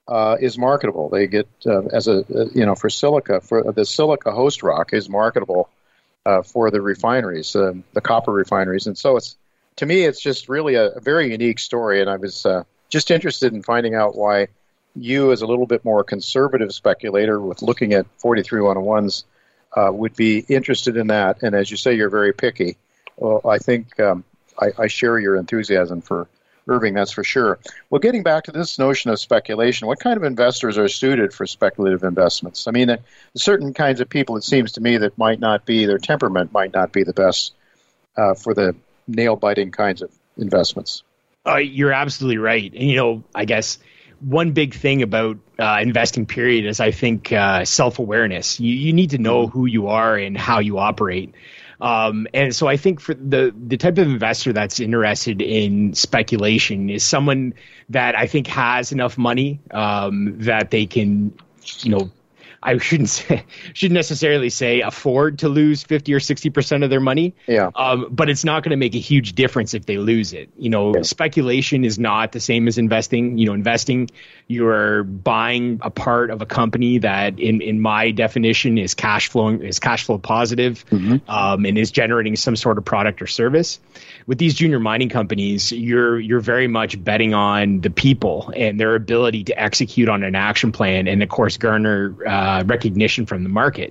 uh, is marketable. They get uh, as a uh, you know for silica for the silica host rock is marketable uh, for the refineries, uh, the copper refineries, and so it's to me it's just really a, a very unique story. And I was uh, just interested in finding out why you, as a little bit more conservative speculator with looking at forty-three one oh ones, uh, would be interested in that. And as you say, you're very picky. Well, I think um, I, I share your enthusiasm for Irving, that's for sure. Well, getting back to this notion of speculation, what kind of investors are suited for speculative investments? I mean, uh, certain kinds of people, it seems to me, that might not be, their temperament might not be the best uh, for the nail-biting kinds of investments. Uh, you're absolutely right. And, you know, I guess one big thing about uh, investing period is, I think, uh, self-awareness. You, you need to know who you are and how you operate. Um, and so I think for the, the type of investor that's interested in speculation is someone that I think has enough money um, that they can, you know, I shouldn't say, shouldn't necessarily say afford to lose fifty or sixty percent of their money. Yeah. Um, but it's not going to make a huge difference if they lose it. You know, yeah. Speculation is not the same as investing. You know, investing, you're buying a part of a company that in, in my definition is cash flowing, is cash flow positive, mm-hmm. um, and is generating some sort of product or service. With these junior mining companies, you're you're very much betting on the people and their ability to execute on an action plan, and of course garner uh, recognition from the market.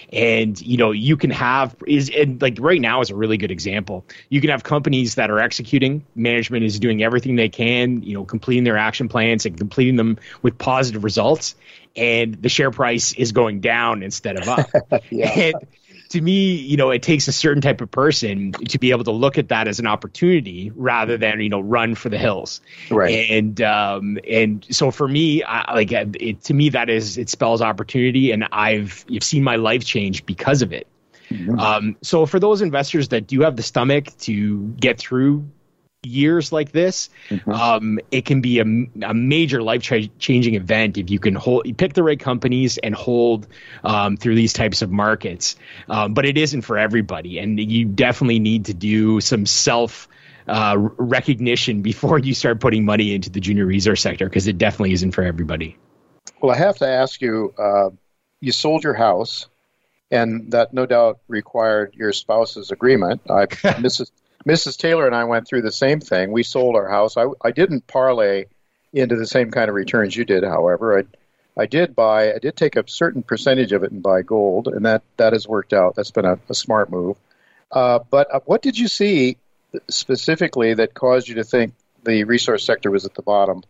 And you know, you can have is and like right now is a really good example. You can have companies that are executing. Management is doing everything they can, you know, completing their action plans and completing them with positive results, and the share price is going down instead of up. yeah. And, to me, you know, it takes a certain type of person to be able to look at that as an opportunity rather than, you know, run for the hills. Right. And um, and so for me, I, like it, to me, that is it spells opportunity, and I've you've seen my life change because of it. Mm-hmm. Um, so for those investors that do have the stomach to get through years like this, mm-hmm. um, it can be a, a major life-changing event if you can hold, you pick the right companies and hold um, through these types of markets. Um, but it isn't for everybody, and you definitely need to do some self uh, recognition before you start putting money into the junior resource sector, because it definitely isn't for everybody. Well, I have to ask you, uh, you sold your house, and that no doubt required your spouse's agreement. I, Missus Missus Taylor and I went through the same thing. We sold our house. I, I didn't parlay into the same kind of returns you did, however. I I did buy, I did take a certain percentage of it and buy gold, and that, that has worked out. That's been a, a smart move. Uh, but uh, what did you see specifically that caused you to think the resource sector was at the bottom,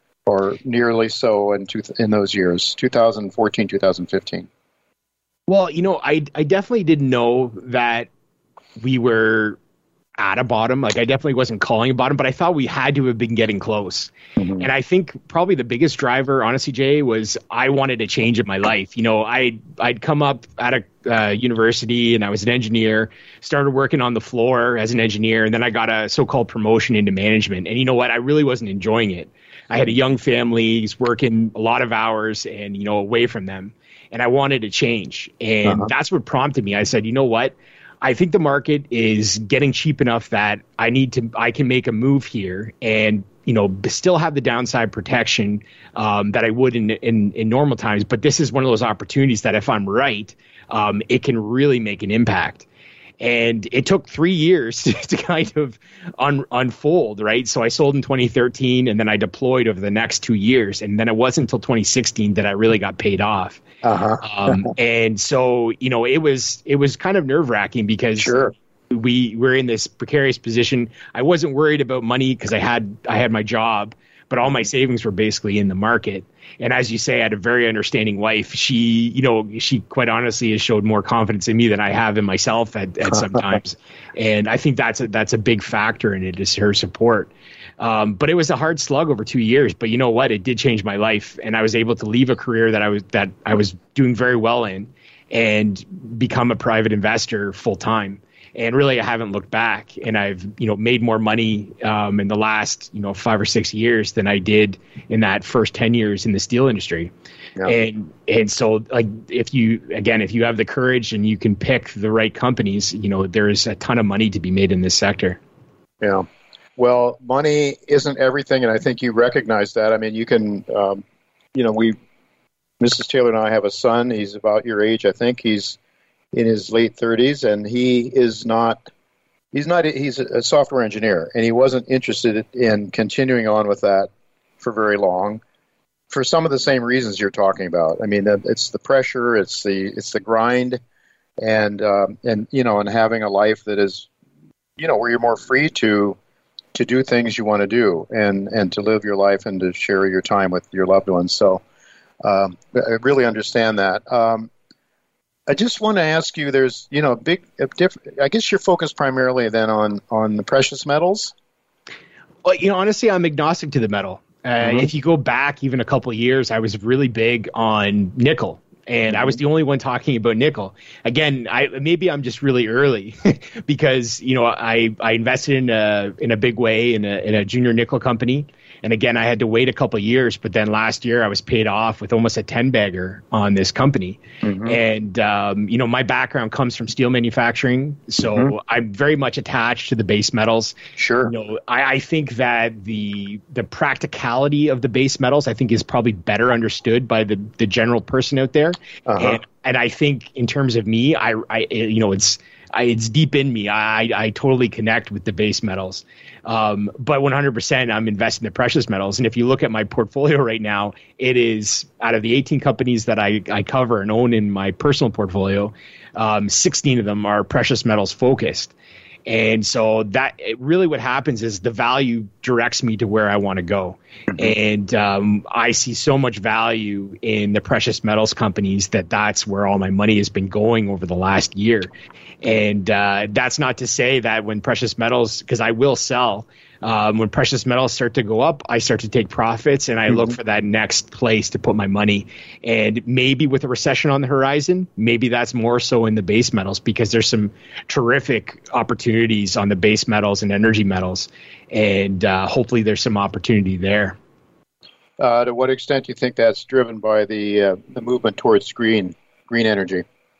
or nearly so in, two, in those years, two thousand fourteen, two thousand fifteen? Well, you know, I I definitely didn't know that we were at a bottom. Like, I definitely wasn't calling a bottom, but I thought we had to have been getting close. Mm-hmm. And I think probably the biggest driver, honestly, Jay, was I wanted a change in my life. You know, I I'd come up at a uh, university, and I was an engineer, started working on the floor as an engineer, and then I got a so-called promotion into management. And you know what? I really wasn't enjoying it. I had a young family, he's working a lot of hours, and you know, away from them. And I wanted to change. And uh-huh. that's what prompted me. I said, you know what? I think the market is getting cheap enough that I need to, I can make a move here and, you know, still have the downside protection um, that I would in, in, in normal times. But this is one of those opportunities that if I'm right, um, it can really make an impact. And it took three years to, to kind of un, unfold, right? So I sold in twenty thirteen, and then I deployed over the next two years. And then it wasn't until twenty sixteen that I really got paid off. Uh-huh. um, and so, you know, it was it was kind of nerve-wracking because sure. we were in this precarious position. I wasn't worried about money because I had I had my job, but all my savings were basically in the market. And as you say, I had a very understanding wife. She, you know, she quite honestly has showed more confidence in me than I have in myself at, at some times. And I think that's a, that's a big factor in it, is her support. Um, but it was a hard slug over two years. But you know what? It did change my life, and I was able to leave a career that I was that I was doing very well in, and become a private investor full time. And really, I haven't looked back, and I've, you know, made more money um, in the last, you know, five or six years than I did in that first ten years in the steel industry. Yeah. And and so, like, if you again, if you have the courage and you can pick the right companies, you know, there is a ton of money to be made in this sector. Yeah. Well, money isn't everything, and I think you recognize that. I mean, you can um, you know, we, Missus Taylor and I have a son. He's about your age, I think. He's in his late thirties, and he is not, he's not, he's a software engineer, and he wasn't interested in continuing on with that for very long for some of the same reasons you're talking about. I mean, it's the pressure, it's the, it's the grind, and, um, and, you know, and having a life that is, you know, where you're more free to, to do things you want to do and, and to live your life and to share your time with your loved ones. So, um, I really understand that. Um, I just want to ask you, there's, you know, a big, a diff- I guess you're focused primarily then on, on the precious metals? Well, you know, honestly, I'm agnostic to the metal. Uh, mm-hmm. If you go back even a couple of years, I was really big on nickel. And I was the only one talking about nickel. Again, I maybe I'm just really early because, you know, I, I invested in a in a big way in a in a junior nickel company. And again, I had to wait a couple of years, but then last year I was paid off with almost a ten bagger on this company. Mm-hmm. And, um, you know, my background comes from steel manufacturing. So mm-hmm. I'm very much attached to the base metals. Sure. You know, I, I think that the the practicality of the base metals, I think, is probably better understood by the, the general person out there. Uh-huh. And, and I think in terms of me, I, I you know, it's I, it's deep in me. I, I totally connect with the base metals. Um, but one hundred percent I'm invested in the precious metals. And if you look at my portfolio right now, it is out of the eighteen companies that I, I cover and own in my personal portfolio, um, sixteen of them are precious metals focused. And so that it really what happens is the value directs me to where I want to go. And um, I see so much value in the precious metals companies that that's where all my money has been going over the last year. And uh, that's not to say that when precious metals, because I will sell, um, when precious metals start to go up, I start to take profits and I mm-hmm. look for that next place to put my money. And maybe with a recession on the horizon, maybe that's more so in the base metals because there's some terrific opportunities on the base metals and energy metals. And uh, hopefully there's some opportunity there. Uh, to what extent do you think that's driven by the uh, the movement towards green green energy?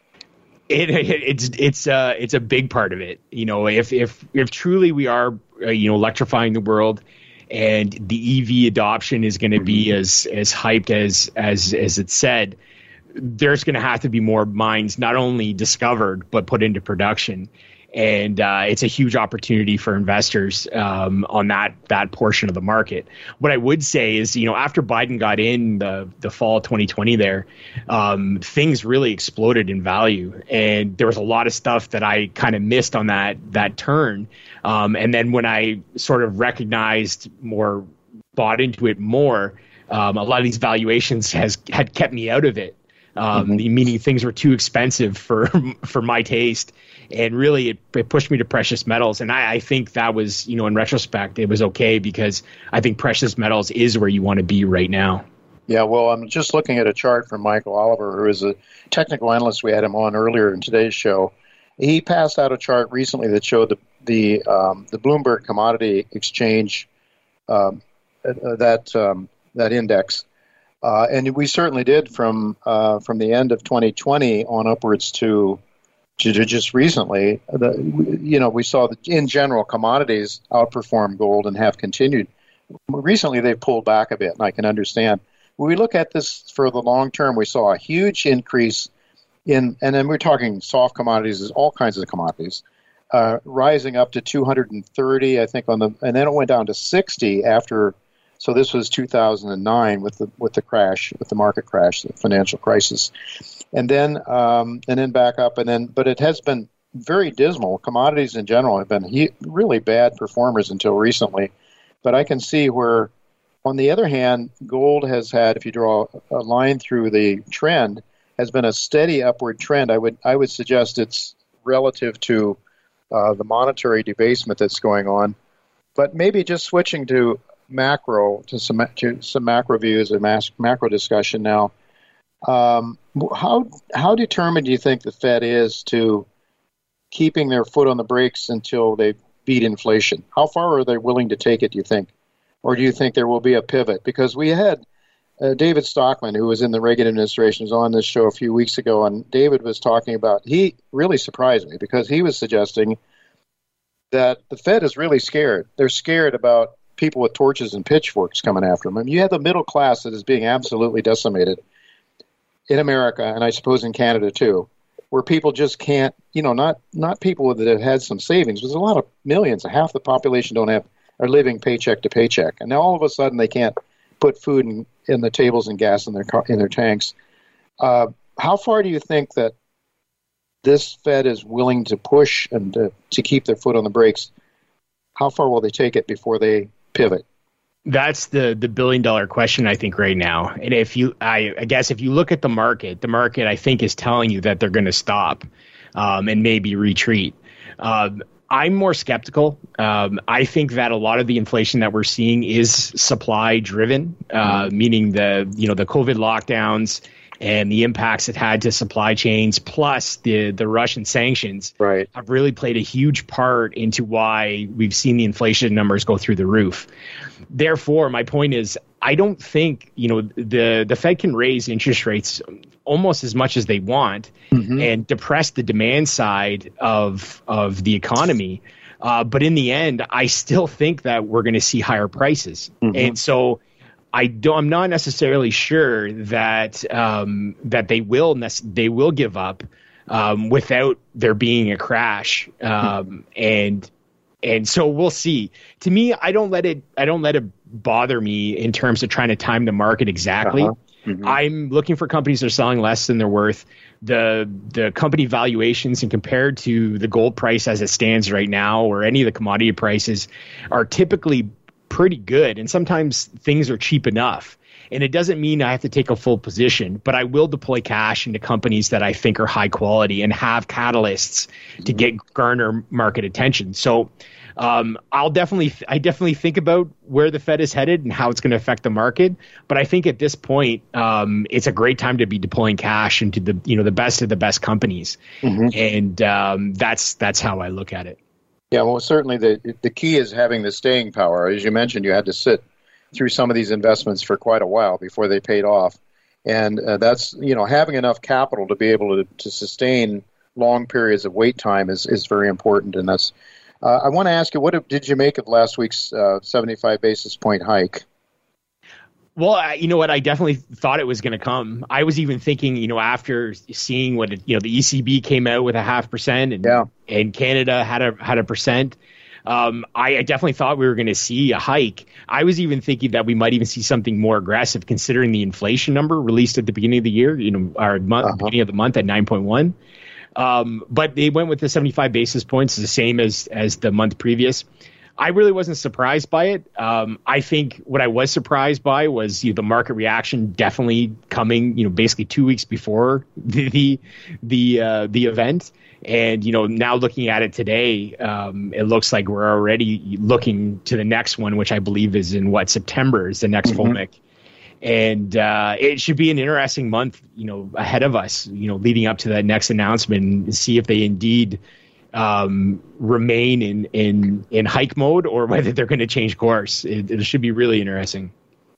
It, it it's it's uh it's a big part of it. You know, if if if truly we are uh, you know electrifying the world, and the E V adoption is going to be as as hyped as as as it said, there's going to have to be more mines not only discovered but put into production. And uh, it's a huge opportunity for investors um, on that that portion of the market. What I would say is, you know, after Biden got in the the fall of twenty twenty, there um, things really exploded in value, and there was a lot of stuff that I kind of missed on that that turn. Um, and then when I sort of recognized more, bought into it more, um, a lot of these valuations has had kept me out of it. Um, mm-hmm. Meaning things were too expensive for for my taste. And really, it, it pushed me to precious metals. And I, I think that was, you know, in retrospect, it was okay because I think precious metals is where you want to be right now. Yeah, well, I'm just looking at a chart from Michael Oliver, who is a technical analyst. We had him on earlier in today's show. He passed out a chart recently that showed the the, um, the Bloomberg Commodity Exchange, um, uh, that um, that index. Uh, and we certainly did from uh, from the end of twenty twenty on upwards to to just recently. The, you know, we saw that in general commodities outperform gold and have continued. Recently, they've pulled back a bit, and I can understand. When we look at this for the long term, we saw a huge increase in, and then we're talking soft commodities, all kinds of commodities, uh, rising up to two hundred thirty, I think, on the, and then it went down to sixty after. So this was two thousand nine with the with the crash, with the market crash, the financial crisis, and then um, and then back up, and then but it has been very dismal. Commodities in general have been he, really bad performers until recently, but I can see where, on the other hand, gold has had, if you draw a line through the trend, has been a steady upward trend. I would I would suggest it's relative to uh, the monetary debasement that's going on, but maybe just switching to macro to some to some macro views and mass, macro discussion now. Um, how how determined do you think the Fed is to keeping their foot on the brakes until they beat inflation? How far are they willing to take it, do you think? Or do you think there will be a pivot? Because we had uh, David Stockman, who was in the Reagan administration, was on this show a few weeks ago, and David was talking about, he really surprised me because he was suggesting that the Fed is really scared. They're scared about people with torches and pitchforks coming after them. I mean, you have the middle class that is being absolutely decimated in America, and I suppose in Canada too, where people just can't, you know, not not people that have had some savings. There's a lot of millions, half the population don't have, are living paycheck to paycheck, and now all of a sudden they can't put food in, in the tables and gas in their car, in their tanks. Uh, how far do you think that this Fed is willing to push and to, to keep their foot on the brakes? How far will they take it before they pivot? That's the the billion dollar question, I think, right now. And if you, I, I guess, if you look at the market, the market, I think, is telling you that they're going to stop um, and maybe retreat. Um, I'm more skeptical. Um, I think that a lot of the inflation that we're seeing is supply driven, uh, mm-hmm. meaning the you know the COVID lockdowns and the impacts it had to supply chains, plus the the Russian sanctions, right, have really played a huge part into why we've seen the inflation numbers go through the roof. Therefore, my point is, I don't think, you know, the, the Fed can raise interest rates almost as much as they want mm-hmm. and depress the demand side of of the economy. Uh, but in the end, I still think that we're going to see higher prices. Mm-hmm. And so I don't, I'm not necessarily sure that um, that they will nec- they will give up um, without there being a crash. Um, mm-hmm. And And so we'll see. To me, I don't let it. I don't let it bother me in terms of trying to time the market exactly. Uh-huh. Mm-hmm. I'm looking for companies that are selling less than they're worth. The the company valuations, and compared to the gold price as it stands right now, or any of the commodity prices, are typically pretty good. And sometimes things are cheap enough. And it doesn't mean I have to take a full position, but I will deploy cash into companies that I think are high quality and have catalysts to get garner market attention. So um, I'll definitely, I definitely think about where the Fed is headed and how it's going to affect the market. But I think at this point, um, it's a great time to be deploying cash into the, you know, the best of the best companies. Mm-hmm. And um, that's that's how I look at it. Yeah, well, certainly the the key is having the staying power. As you mentioned, you had to sit through some of these investments for quite a while before they paid off. And uh, that's, you know, having enough capital to be able to, to sustain long periods of wait time is, is very important. And that's, uh, I want to ask you, what did you make of last week's uh, seventy-five basis point hike? Well, I, you know what? I definitely thought it was going to come. I was even thinking, you know, after seeing what, it, you know, the E C B came out with a half percent and, yeah. and Canada had a, had a percent. Um, I, I definitely thought we were going to see a hike. I was even thinking that we might even see something more aggressive, considering the inflation number released at the beginning of the year, you know, our month, uh-huh. beginning of the month at nine point one. Um, but they went with the seventy-five basis points, the same as as the month previous. I really wasn't surprised by it. Um, I think what I was surprised by was, you know, the market reaction definitely coming, you know, basically two weeks before the the the, uh, the event. And, you know, now looking at it today, um, it looks like we're already looking to the next one, which I believe is in what, September is the next mm-hmm. F O M C. And uh, it should be an interesting month, you know, ahead of us, you know, leading up to that next announcement, and see if they indeed um, remain in, in, in hike mode or whether they're going to change course. It, it should be really interesting.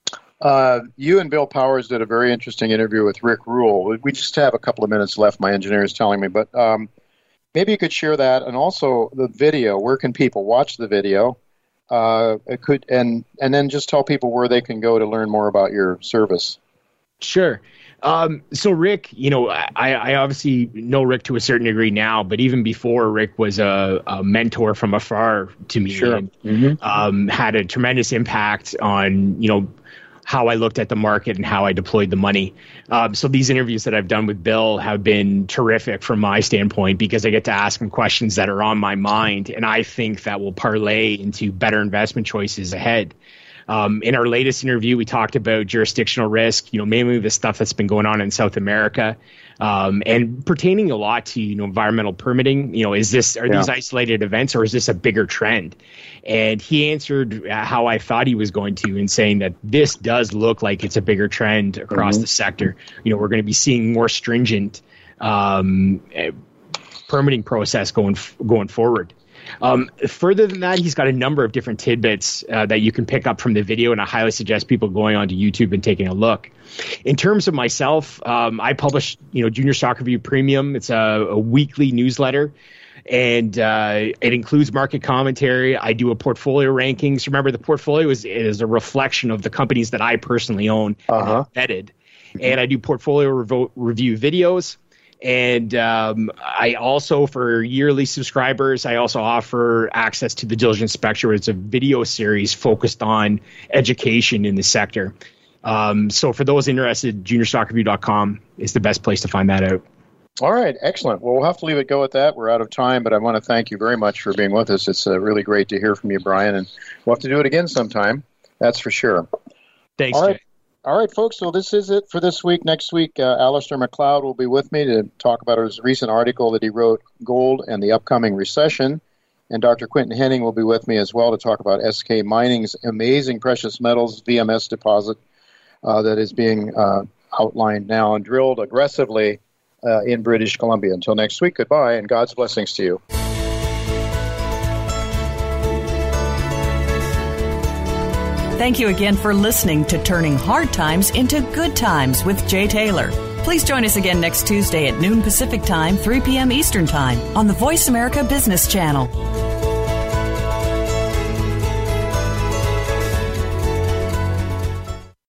Uh, you and Bill Powers did a very interesting interview with Rick Rule. We just have a couple of minutes left, my engineer is telling me, but um, maybe you could share that, and also the video. Where can people watch the video? Uh, it could, and and then just tell people where they can go to learn more about your service. Sure. Um, so Rick, you know, I, I obviously know Rick to a certain degree now, but even before, Rick was a, a mentor from afar to me. Sure. And, mm-hmm. um, had a tremendous impact on, you know, how I looked at the market and how I deployed the money. Um, so these interviews that I've done with Bill have been terrific from my standpoint, because I get to ask him questions that are on my mind, and I think that will parlay into better investment choices ahead. Um, in our latest interview, we talked about jurisdictional risk, you know, mainly the stuff that's been going on in South America, um, and pertaining a lot to, you know, environmental permitting. You know, is this, are yeah. these isolated events, or is this a bigger trend? And he answered how I thought he was going to, in saying that this does look like it's a bigger trend across mm-hmm. the sector. You know, we're going to be seeing more stringent um, permitting process going going forward. Um, further than that, he's got a number of different tidbits uh, that you can pick up from the video, and I highly suggest people going onto YouTube and taking a look. In terms of myself, um, I publish, you know, Junior Stock Review Premium. It's a, a weekly newsletter, And uh, it includes market commentary. I do a portfolio rankings. Remember, the portfolio is, is a reflection of the companies that I personally own uh-huh. and vetted. And I do portfolio revo- review videos. And um, I also, for yearly subscribers, I also offer access to the Diligence Spectrum. It's a video series focused on education in the sector. Um, so for those interested, junior stock review dot com is the best place to find that out. All right, excellent. Well, we'll have to leave it go at that. We're out of time, but I want to thank you very much for being with us. It's uh, really great to hear from you, Brian, and we'll have to do it again sometime. That's for sure. Thanks, All right. Jay. All right, folks, so this is it for this week. Next week, uh, Alistair McLeod will be with me to talk about his recent article that he wrote, Gold and the Upcoming Recession. And Doctor Quinton Henning will be with me as well to talk about S K Mining's amazing precious metals V M S deposit uh, that is being uh, outlined now and drilled aggressively uh, in British Columbia. Until next week, goodbye, and God's blessings to you. Thank you again for listening to Turning Hard Times into Good Times with Jay Taylor. Please join us again next Tuesday at noon Pacific Time, three p.m. Eastern Time on the Voice America Business Channel.